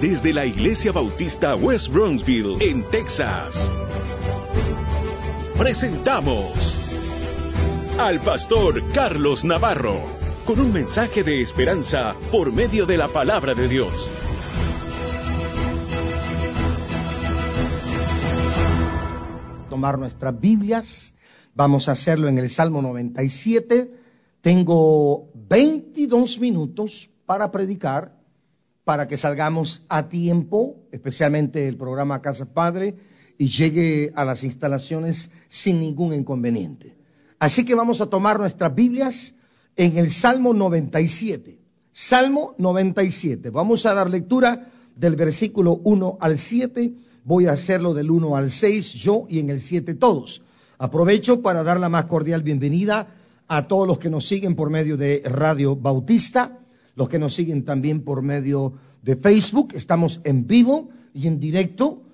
desde la Iglesia Bautista West Bronxville, en Texas. Presentamos al pastor Carlos Navarro, con un mensaje de esperanza por medio de la palabra de Dios. Tomar nuestras Biblias, vamos a hacerlo en el Salmo 97. Tengo 22 minutos para predicar, para que salgamos a tiempo, especialmente el programa Casa Padre, y llegue a las instalaciones sin ningún inconveniente. Así que vamos a tomar nuestras Biblias en el Salmo 97. Salmo 97. Vamos a dar lectura del versículo 1 al 7. Voy a hacerlo del 1 al 6, yo, y en el 7 todos. Aprovecho para dar la más cordial bienvenida a todos los que nos siguen por medio de Radio Bautista, los que nos siguen también por medio de Facebook. Estamos en vivo y en directo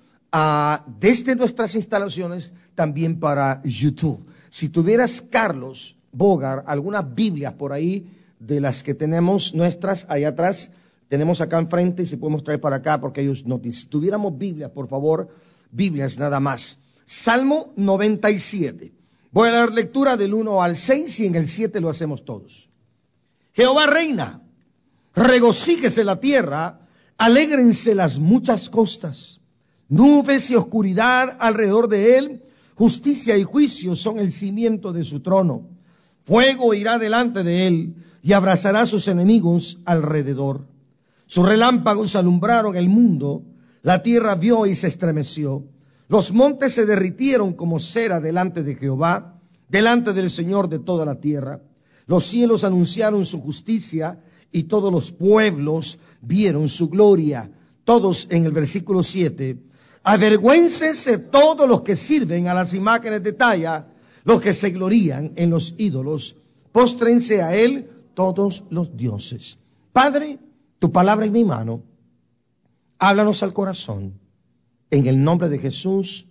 desde nuestras instalaciones, también para YouTube. Si tuvieras, Carlos Bogar, algunas Biblias por ahí de las que tenemos nuestras allá atrás, tenemos acá enfrente, y si podemos traer para acá porque ellos no. Si tuviéramos Biblias, por favor, Biblias nada más. Salmo 97. Voy a dar lectura del 1 al 6 y en el 7 lo hacemos todos. Jehová reina, regocíjese la tierra, alégrense las muchas costas. Nubes y oscuridad alrededor de él, justicia y juicio son el cimiento de su trono. Fuego irá delante de él y abrazará a sus enemigos alrededor. Sus relámpagos alumbraron el mundo, la tierra vio y se estremeció. Los montes se derritieron como cera delante de Jehová, delante del Señor de toda la tierra. Los cielos anunciaron su justicia y todos los pueblos vieron su gloria. Todos en el versículo 7. Avergüéncense todos los que sirven a las imágenes de talla, los que se glorían en los ídolos. Póstrense a él todos los dioses. Padre, tu palabra en mi mano, háblanos al corazón, en el nombre de Jesús,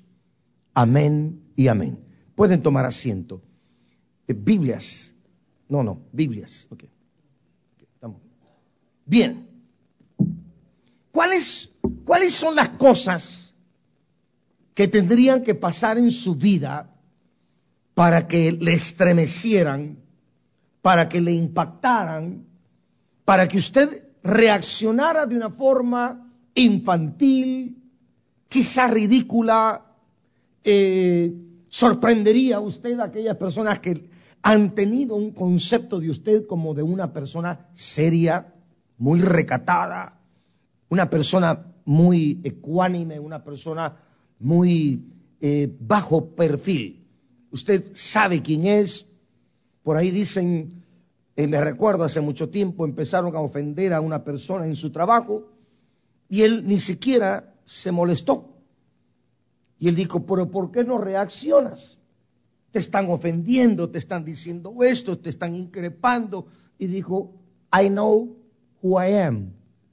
amén y amén. Pueden tomar asiento. Biblias, Biblias, ok. Estamos. Bien, ¿cuáles son las cosas que tendrían que pasar en su vida para que le estremecieran, para que le impactaran, para que usted reaccionara de una forma infantil, quizá ridícula? Sorprendería a usted a aquellas personas que han tenido un concepto de usted como de una persona seria, muy recatada, una persona muy ecuánime, una persona muy bajo perfil. Usted sabe quién es. Por ahí dicen, me recuerdo hace mucho tiempo, empezaron a ofender a una persona en su trabajo y él ni siquiera se molestó. Y él dijo, pero ¿por qué no reaccionas? Te están ofendiendo, te están diciendo esto, te están increpando. Y dijo, I know who I am.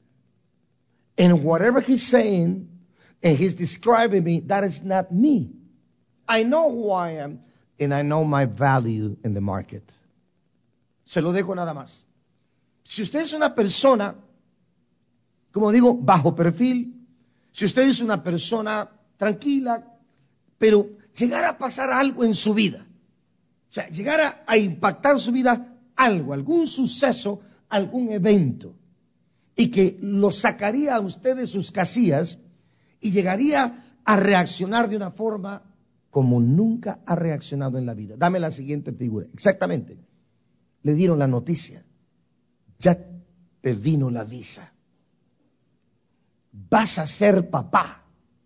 And whatever he's saying, and he's describing me, that is not me. I know who I am, and I know my value in the market. Se lo dejo nada más. Si usted es una persona, como digo, bajo perfil, si usted es una persona tranquila, pero llegara a pasar algo en su vida, o sea, llegara a impactar su vida algo, algún suceso, algún evento, y que lo sacaría a usted de sus casillas y llegaría a reaccionar de una forma como nunca ha reaccionado en la vida. Dame la siguiente figura. Exactamente. Le dieron la noticia. Ya te vino la visa. Vas a ser papá.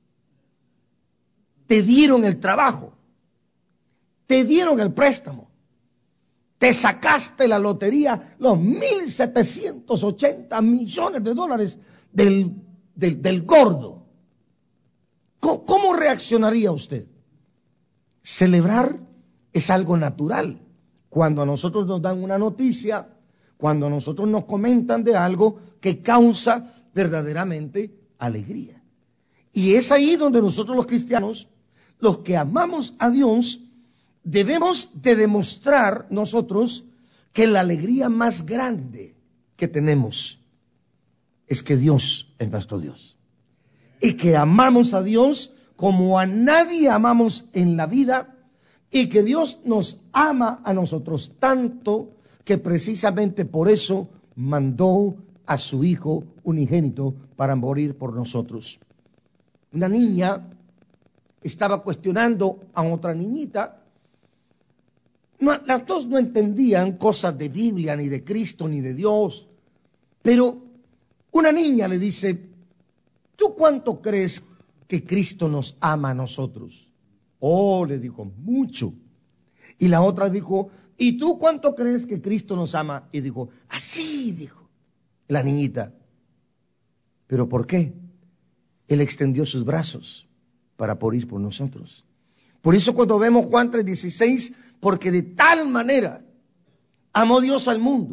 Te dieron el trabajo. Te dieron el préstamo. Te sacaste la lotería, los 1.780 millones de dólares del gordo. ¿Cómo reaccionaría usted? Celebrar es algo natural. Cuando a nosotros nos dan una noticia, cuando a nosotros nos comentan de algo que causa verdaderamente alegría. Y es ahí donde nosotros los cristianos, los que amamos a Dios, debemos de demostrar nosotros que la alegría más grande que tenemos es que Dios es nuestro Dios. Y que amamos a Dios como a nadie amamos en la vida, y que Dios nos ama a nosotros tanto que precisamente por eso mandó a su Hijo unigénito para morir por nosotros. Una niña estaba cuestionando a otra niñita. Las dos no entendían cosas de Biblia, ni de Cristo, ni de Dios, pero una niña le dice: ¿tú cuánto crees que Cristo nos ama a nosotros? Oh, le dijo, mucho. Y la otra dijo: ¿y tú cuánto crees que Cristo nos ama? Y dijo: así, dijo la niñita. ¿Pero por qué? Él extendió sus brazos para morir por nosotros. Por eso cuando vemos Juan 3:16, porque de tal manera amó Dios al mundo,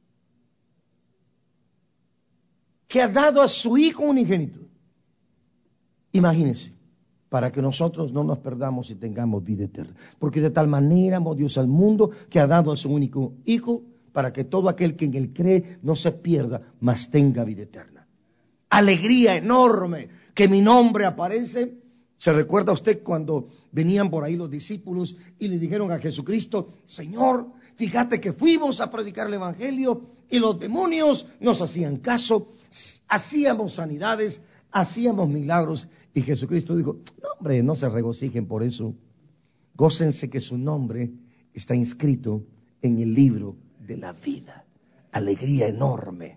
que ha dado a su Hijo unigénito. Imagínense, para que nosotros no nos perdamos y tengamos vida eterna. Porque de tal manera amó Dios al mundo, que ha dado a su único Hijo, para que todo aquel que en él cree no se pierda, mas tenga vida eterna. Alegría enorme que mi nombre aparece. ¿Se recuerda usted cuando venían por ahí los discípulos y le dijeron a Jesucristo: Señor, fíjate que fuimos a predicar el Evangelio y los demonios nos hacían caso, hacíamos sanidades, hacíamos milagros? Y Jesucristo dijo: no, hombre, no se regocijen por eso. Gócense que su nombre está inscrito en el libro de la vida. Alegría enorme.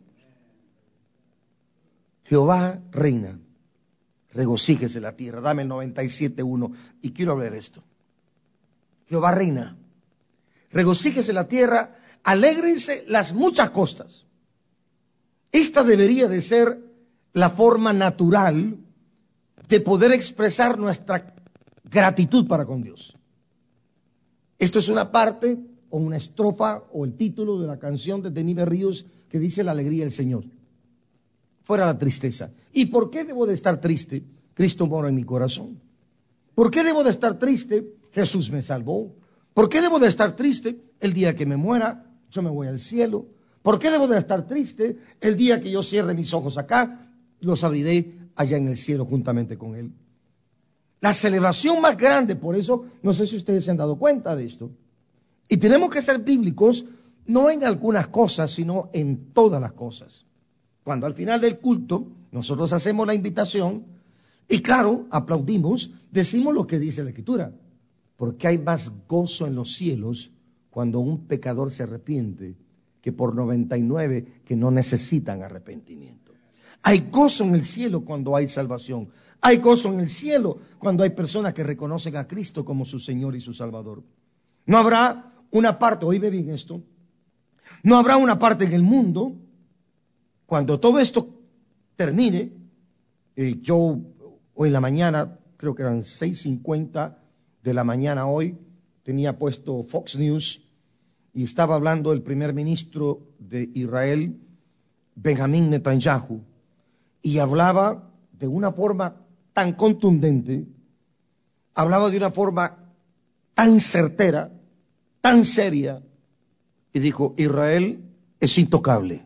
Jehová reina. Regocíjese la tierra. Dame el 97.1 y quiero hablar esto. Jehová reina. Regocíjese la tierra. Alégrense las muchas costas. Esta debería de ser la forma natural de poder expresar nuestra gratitud para con Dios. Esto es una parte o una estrofa o el título de la canción de Denis Berríos que dice: la alegría del Señor. Fuera la tristeza. ¿Y por qué debo de estar triste? Cristo mora en mi corazón. ¿Por qué debo de estar triste? Jesús me salvó. ¿Por qué debo de estar triste? El día que me muera, yo me voy al cielo. ¿Por qué debo de estar triste? El día que yo cierre mis ojos acá, los abriré allá en el cielo juntamente con Él. La celebración más grande, por eso, no sé si ustedes se han dado cuenta de esto. Y tenemos que ser bíblicos, no en algunas cosas, sino en todas las cosas. Cuando al final del culto nosotros hacemos la invitación y claro, aplaudimos, decimos lo que dice la Escritura, porque hay más gozo en los cielos cuando un pecador se arrepiente que por 99 que no necesitan arrepentimiento. Hay gozo en el cielo cuando hay salvación. Hay gozo en el cielo cuando hay personas que reconocen a Cristo como su Señor y su Salvador. No habrá una parte, oíme bien esto, no habrá una parte en el mundo. Cuando todo esto termine, yo hoy en la mañana, creo que eran 6:50 de la mañana hoy, tenía puesto Fox News y estaba hablando el primer ministro de Israel, Benjamín Netanyahu, y hablaba de una forma tan contundente, hablaba de una forma tan certera, tan seria, y dijo: Israel es intocable.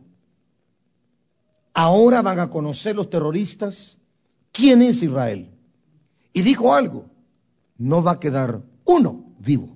Ahora van a conocer los terroristas quién es Israel. Y dijo algo: no va a quedar uno vivo.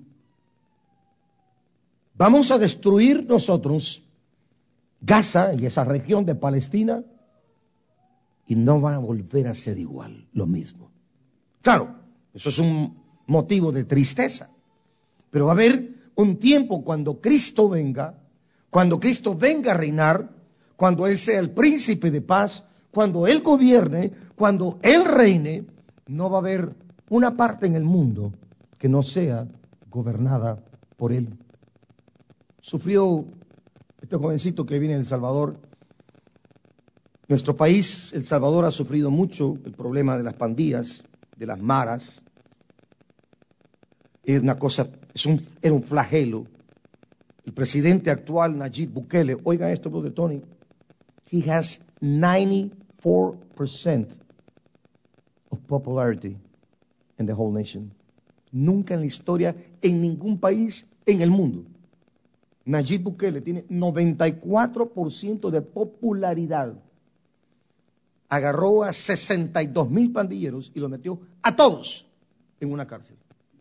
Vamos a destruir nosotros Gaza y esa región de Palestina y no va a volver a ser igual, lo mismo. Claro, eso es un motivo de tristeza, pero va a haber un tiempo cuando Cristo venga a reinar, cuando Él sea el príncipe de paz, cuando Él gobierne, cuando Él reine, no va a haber una parte en el mundo que no sea gobernada por Él. Sufrió este jovencito que viene de El Salvador. Nuestro país, El Salvador, ha sufrido mucho el problema de las pandillas, de las maras. Era un flagelo. El presidente actual, Nayib Bukele, oiga esto, brother Tony, he has 94% of popularity in the whole nation. Nunca en la historia, en ningún país en el mundo, Nayib Bukele tiene 94% de popularidad. agarró a 62,000 pandilleros y los metió a todos en una cárcel.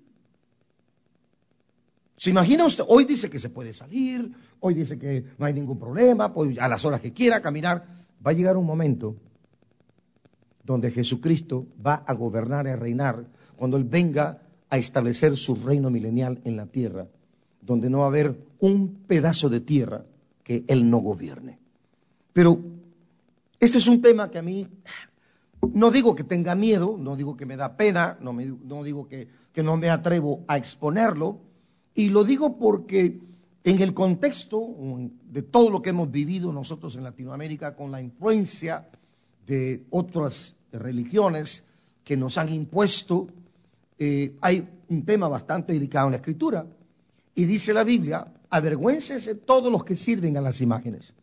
¿Se imagina usted? Hoy dice que se puede salir, hoy dice que no hay ningún problema, puede a las horas que quiera caminar. Va a llegar un momento donde Jesucristo va a gobernar y a reinar, cuando Él venga a establecer su reino milenial en la tierra, donde no va a haber un pedazo de tierra que Él no gobierne. Pero este es un tema que a mí, no digo que tenga miedo, no digo que me da pena, no digo que no me atrevo a exponerlo, y lo digo porque en el contexto de todo lo que hemos vivido nosotros en Latinoamérica, con la influencia de otras religiones que nos han impuesto, hay un tema bastante delicado en la Escritura, y dice la Biblia: avergüéncense todos los que sirven a las imágenes.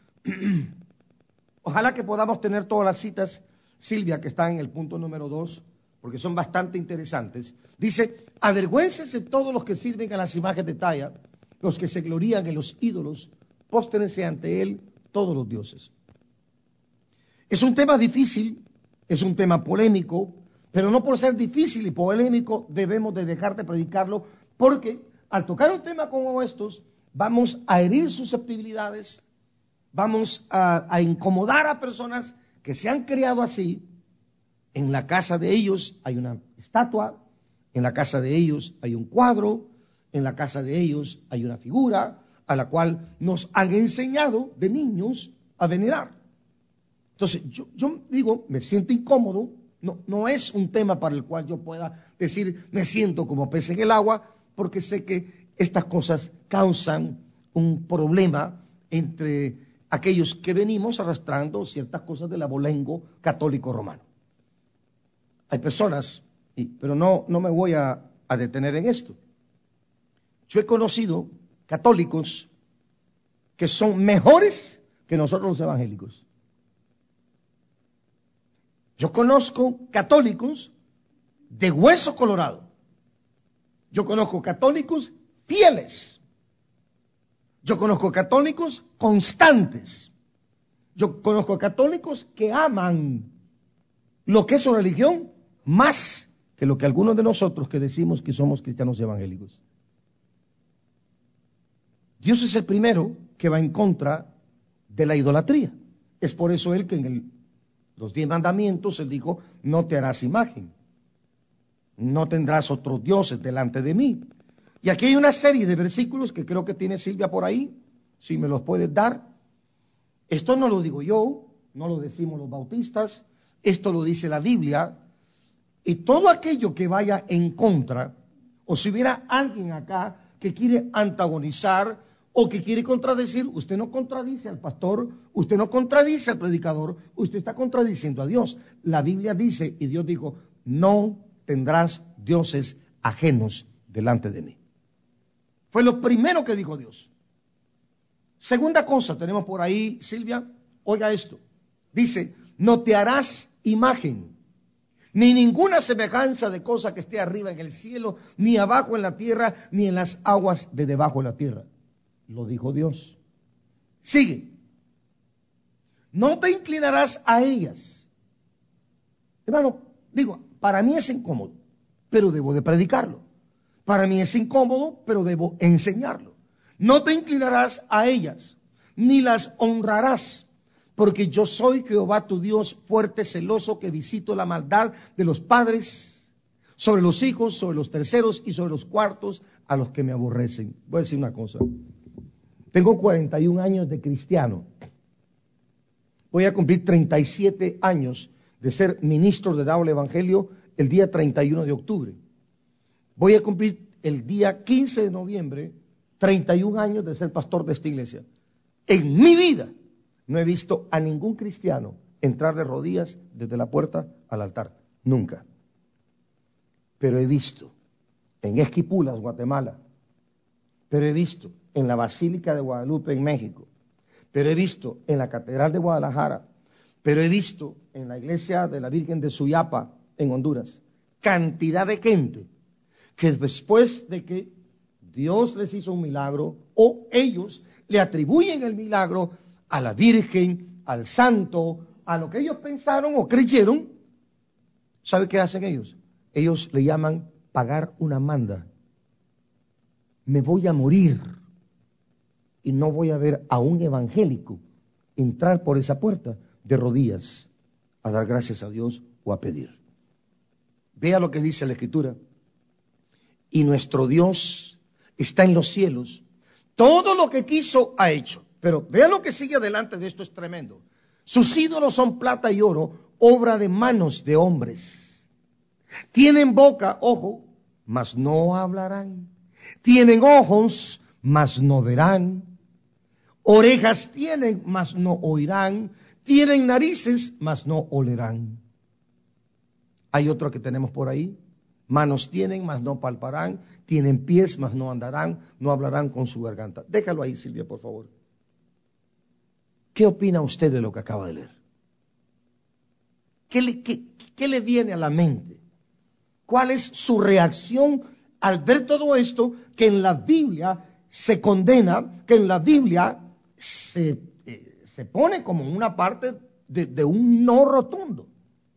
Ojalá que podamos tener todas las citas, Silvia, que están en el punto número 2, porque son bastante interesantes. Dice: avergüéncense todos los que sirven a las imágenes de talla, los que se glorían en los ídolos, póstrense ante él todos los dioses. Es un tema difícil, es un tema polémico, pero no por ser difícil y polémico debemos de dejar de predicarlo, porque al tocar un tema como estos, vamos a herir susceptibilidades, vamos a incomodar a personas que se han criado así. En la casa de ellos hay una estatua, en la casa de ellos hay un cuadro, en la casa de ellos hay una figura a la cual nos han enseñado de niños a venerar. Entonces, yo digo, me siento incómodo, no es un tema para el cual yo pueda decir, me siento como pez en el agua, porque sé que estas cosas causan un problema entre aquellos que venimos arrastrando ciertas cosas del abolengo católico romano. Hay personas, pero no me voy a detener en esto. Yo he conocido católicos que son mejores que nosotros los evangélicos. Yo conozco católicos de hueso colorado. Yo conozco católicos fieles. Yo conozco católicos constantes. Yo conozco católicos que aman lo que es su religión más que lo que algunos de nosotros que decimos que somos cristianos evangélicos. Dios es el primero que va en contra de la idolatría. Es por eso Él que en los 10 mandamientos Él dijo: no te harás imagen, no tendrás otros dioses delante de mí. Y aquí hay una serie de versículos que creo que tiene Silvia por ahí, si me los puedes dar. Esto no lo digo yo, no lo decimos los bautistas, esto lo dice la Biblia. Y todo aquello que vaya en contra, o si hubiera alguien acá que quiere antagonizar o que quiere contradecir, usted no contradice al pastor, usted no contradice al predicador, usted está contradiciendo a Dios. La Biblia dice, y Dios dijo: no tendrás dioses ajenos delante de mí. Fue lo primero que dijo Dios. Segunda cosa, tenemos por ahí, Silvia, oiga esto. Dice: no te harás imagen, ni ninguna semejanza de cosa que esté arriba en el cielo, ni abajo en la tierra, ni en las aguas de debajo de la tierra. Lo dijo Dios. Sigue. No te inclinarás a ellas. Hermano, digo, para mí es incómodo, pero debo de predicarlo. Para mí es incómodo, pero debo enseñarlo. No te inclinarás a ellas, ni las honrarás, porque yo soy Jehová tu Dios, fuerte, celoso, que visito la maldad de los padres sobre los hijos, sobre los terceros y sobre los cuartos a los que me aborrecen. Voy a decir una cosa. Tengo 41 años de cristiano. Voy a cumplir 37 años de ser ministro del Evangelio el día 31 de octubre. Voy a cumplir el día 15 de noviembre 31 años de ser pastor de esta iglesia. En mi vida no he visto a ningún cristiano entrar de rodillas desde la puerta al altar. Nunca. Pero he visto en Esquipulas, Guatemala. Pero he visto en la Basílica de Guadalupe en México. Pero he visto en la Catedral de Guadalajara. Pero he visto en la iglesia de la Virgen de Suyapa en Honduras. Cantidad de gente que después de que Dios les hizo un milagro, o ellos le atribuyen el milagro a la Virgen, al santo a lo que ellos pensaron o creyeron, ¿sabe qué hacen ellos? Ellos le llaman pagar una manda. Me voy a morir y no voy a ver a un evangélico entrar por esa puerta de rodillas a dar gracias a Dios o a pedir. Vea lo que dice la Escritura. Y nuestro Dios está en los cielos. Todo lo que quiso ha hecho. Pero vea lo que sigue adelante de esto, es tremendo. Sus ídolos son plata y oro, obra de manos de hombres. Tienen boca, ojo, mas no hablarán. Tienen ojos, mas no verán. Orejas tienen, mas no oirán. Tienen narices, mas no olerán. Hay otro que tenemos por ahí. Manos tienen, mas no palparán. Tienen pies, mas no andarán. No hablarán con su garganta. Déjalo ahí, Silvia, por favor. ¿Qué opina usted de lo que acaba de leer? ¿Qué le viene a la mente? ¿Cuál es su reacción al ver todo esto que en la Biblia se condena, que en la Biblia se pone como una parte de un no rotundo?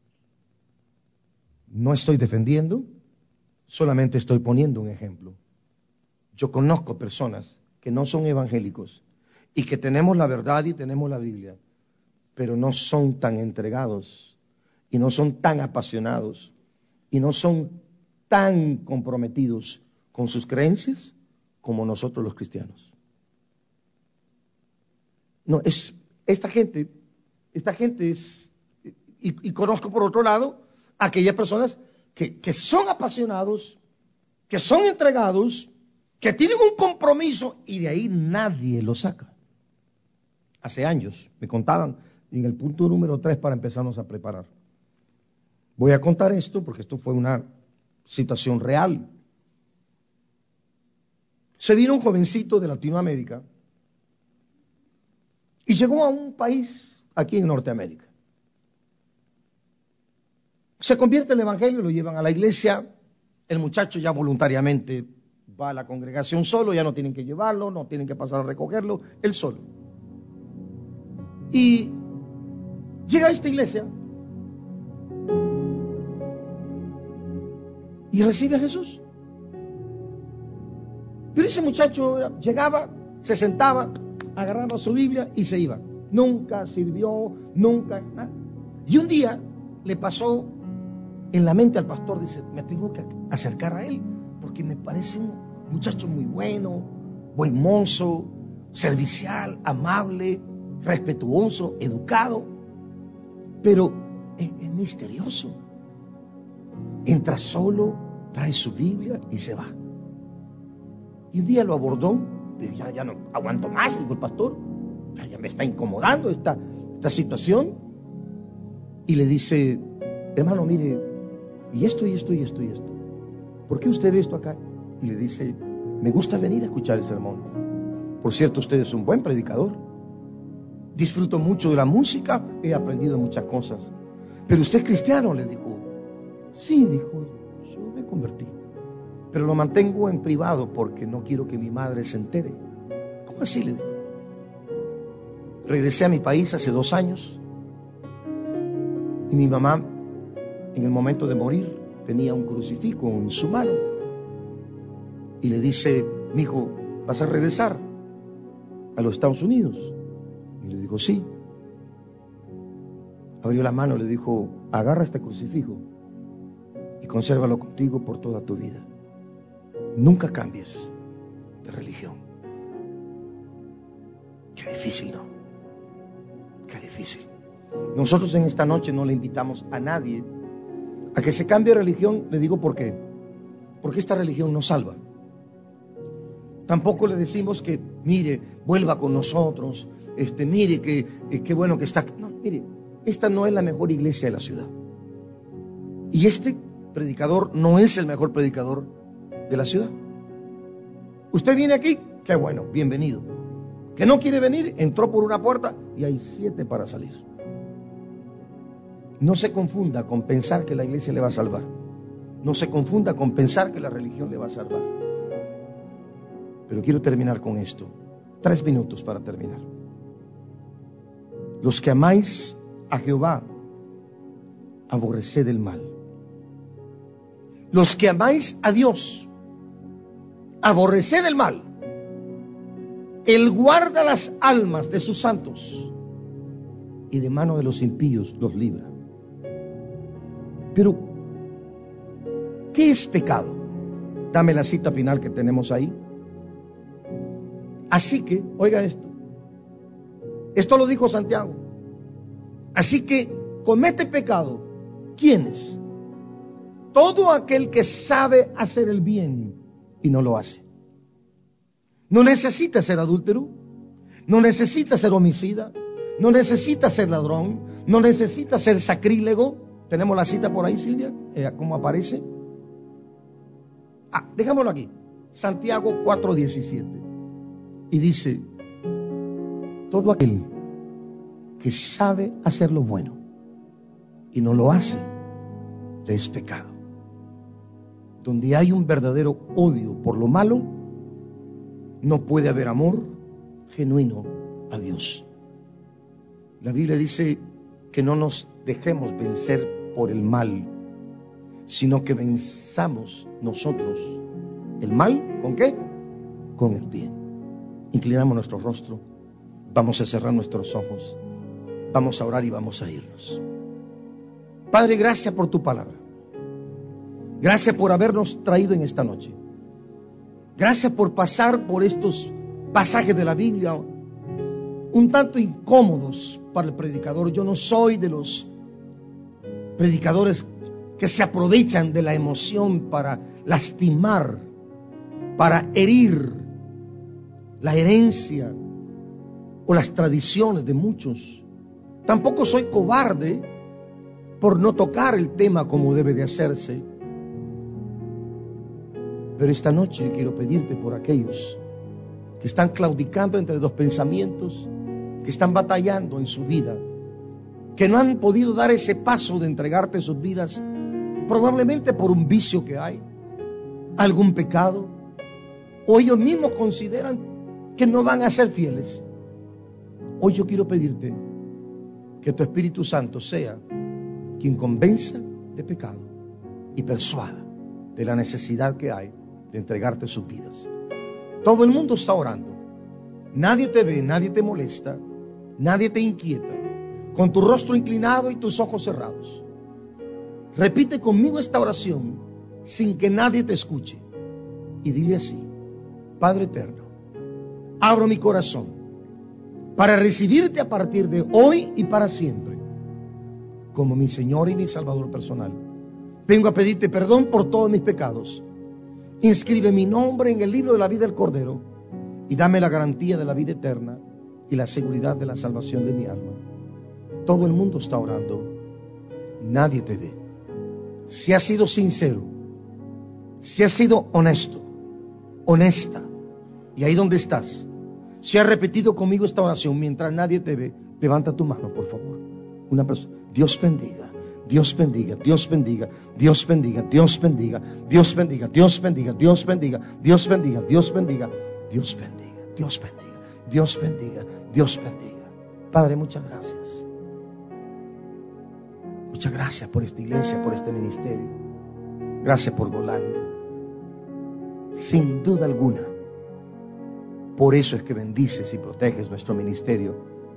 No estoy defendiendo, solamente estoy poniendo un ejemplo. Yo conozco personas que no son evangélicos y que tenemos la verdad y tenemos la Biblia, pero no son tan entregados y no son tan apasionados y no son tan comprometidos con sus creencias como nosotros los cristianos. No, esta gente es, y conozco por otro lado, aquellas personas que son apasionados, que son entregados, que tienen un compromiso y de ahí nadie lo saca. Hace años me contaban, en el punto número 3 para empezarnos a preparar. Voy a contar esto porque esto fue una situación real. Se vino un jovencito de Latinoamérica y llegó a un país aquí en Norteamérica. Se convierte en el evangelio, lo llevan a la iglesia, el muchacho ya voluntariamente va a la congregación solo, ya no tienen que llevarlo, no tienen que pasar a recogerlo, él solo. Y llega a esta iglesia y recibe a Jesús. Pero ese muchacho llegaba, se sentaba, agarraba su Biblia y se iba. Nunca sirvió, nunca nada. Y un día le pasó en la mente al pastor, dice, me tengo que acercar a él, porque me parece un muchacho muy bueno, buen mozo, servicial, amable, respetuoso, educado, pero es misterioso. Entra solo, trae su Biblia y se va. Y un día lo abordó, ya no aguanto más, dijo el pastor, ya me está incomodando esta situación, y le dice, hermano, mire, y esto, y esto, y esto, y esto, ¿por qué usted esto acá? Y le dice, me gusta venir a escuchar el sermón. Por cierto, usted es un buen predicador. Disfruto mucho de la música, he aprendido muchas cosas. Pero usted es cristiano, le dijo. Sí, dijo, yo me convertí. Pero lo mantengo en privado porque no quiero que mi madre se entere. ¿Cómo así? Le dijo. Regresé a mi país hace 2 años y mi mamá, en el momento de morir, tenía un crucifijo en su mano. Y le dice, mijo, ¿vas a regresar a los Estados Unidos? Y le dijo, sí. Abrió la mano y le dijo, agarra este crucifijo y consérvalo contigo por toda tu vida. Nunca cambies de religión. Qué difícil, ¿no? Qué difícil. Nosotros en esta noche no le invitamos a nadie a que se cambie de religión. Le digo por qué. Porque esta religión no salva. Tampoco le decimos que, mire, vuelva con nosotros, mire que bueno que está. No, mire, esta no es la mejor iglesia de la ciudad. Y este predicador no es el mejor predicador de la ciudad. Usted viene aquí, qué bueno, bienvenido. Que no quiere venir, entró por una puerta y hay 7 para salir. No se confunda con pensar que la iglesia le va a salvar. No se confunda con pensar que la religión le va a salvar. Pero quiero terminar con esto. 3 minutos para terminar. Los que amáis a Jehová, aborreced el mal. Los que amáis a Dios, aborreced el mal. Él guarda las almas de sus santos y de mano de los impíos los libra. Pero, ¿qué es pecado? Dame la cita final que tenemos ahí. Así que, oiga esto lo dijo Santiago. Así que comete pecado. ¿Quiénes? Todo aquel que sabe hacer el bien y no lo hace. No necesita ser adúltero, no necesita ser homicida, no necesita ser ladrón, no necesita ser sacrílego. ¿Tenemos la cita por ahí, Silvia? ¿Cómo aparece? Dejámoslo aquí. Santiago 4:17. Y dice, todo aquel que sabe hacer lo bueno y no lo hace, le es pecado. Donde hay un verdadero odio por lo malo, no puede haber amor genuino a Dios. La Biblia dice que no nos dejemos vencer por el mal, sino que venzamos nosotros el mal, ¿con qué? Con el bien. Inclinamos nuestro rostro, vamos a cerrar nuestros ojos, vamos a orar y vamos a irnos. Padre, gracias por tu palabra. Gracias por habernos traído en esta noche. Gracias por pasar por estos pasajes de la Biblia un tanto incómodos para el predicador. Yo no soy de los predicadores que se aprovechan de la emoción para lastimar, para herir la herencia o las tradiciones de muchos. Tampoco soy cobarde por no tocar el tema como debe de hacerse. Pero esta noche quiero pedirte por aquellos que están claudicando entre dos pensamientos, que están batallando en su vida, que no han podido dar ese paso de entregarte sus vidas, probablemente por un vicio que hay, algún pecado, o ellos mismos consideran que no van a ser fieles. Hoy yo quiero pedirte que tu Espíritu Santo sea quien convenza de pecado y persuada de la necesidad que hay de entregarte sus vidas. Todo el mundo está orando. Nadie te ve, nadie te molesta, nadie te inquieta. Con tu rostro inclinado y tus ojos cerrados, repite conmigo esta oración sin que nadie te escuche. Y dile así: Padre eterno, abro mi corazón para recibirte a partir de hoy y para siempre como mi Señor y mi Salvador personal. Vengo a pedirte perdón por todos mis pecados. Inscribe mi nombre en el libro de la vida del Cordero y dame la garantía de la vida eterna y la seguridad de la salvación de mi alma. Todo el mundo está orando. Nadie te ve. Si has sido sincero, si has sido honesto, honesta, y ahí donde estás, si has repetido conmigo esta oración mientras nadie te ve, levanta tu mano, por favor. Una persona. Dios bendiga, Dios bendiga, Dios bendiga, Dios bendiga, Dios bendiga, Dios bendiga, Dios bendiga, Dios bendiga, Dios bendiga, Dios bendiga, Dios bendiga, Dios bendiga, Dios bendiga, Dios bendiga. Padre, muchas gracias. Muchas gracias por esta iglesia, por este ministerio. Gracias por Golán. Sin duda alguna, por eso es que bendices y proteges nuestro ministerio,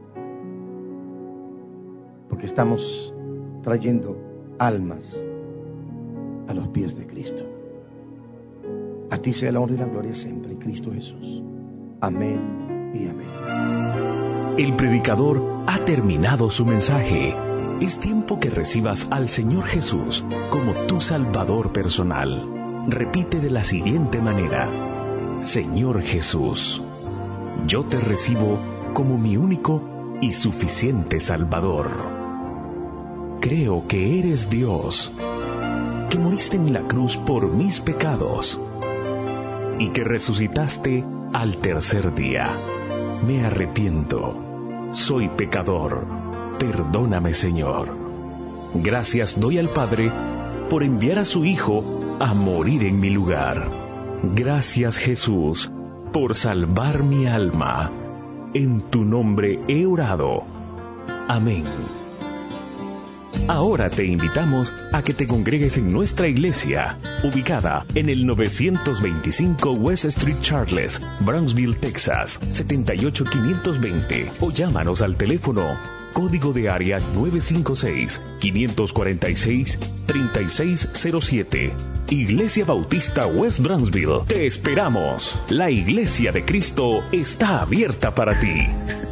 porque estamos trayendo almas a los pies de Cristo. A ti sea la honra y la gloria siempre en Cristo Jesús. Amén y amén. El predicador ha terminado su mensaje. Es tiempo que recibas al Señor Jesús como tu Salvador personal. Repite de la siguiente manera: Señor Jesús, yo te recibo como mi único y suficiente Salvador. Creo que eres Dios, que moriste en la cruz por mis pecados y que resucitaste al tercer día. Me arrepiento, soy pecador. Perdóname, Señor. Gracias doy al Padre por enviar a su Hijo a morir en mi lugar. Gracias, Jesús, por salvar mi alma. En tu nombre he orado. Amén Ahora te invitamos a que te congregues en nuestra iglesia, ubicada en el 925 West Street Charles, Brownsville, Texas, 78520, o llámanos al teléfono código de área 956-546-3607. Iglesia Bautista West Brownsville. Te esperamos. La Iglesia de Cristo está abierta para ti.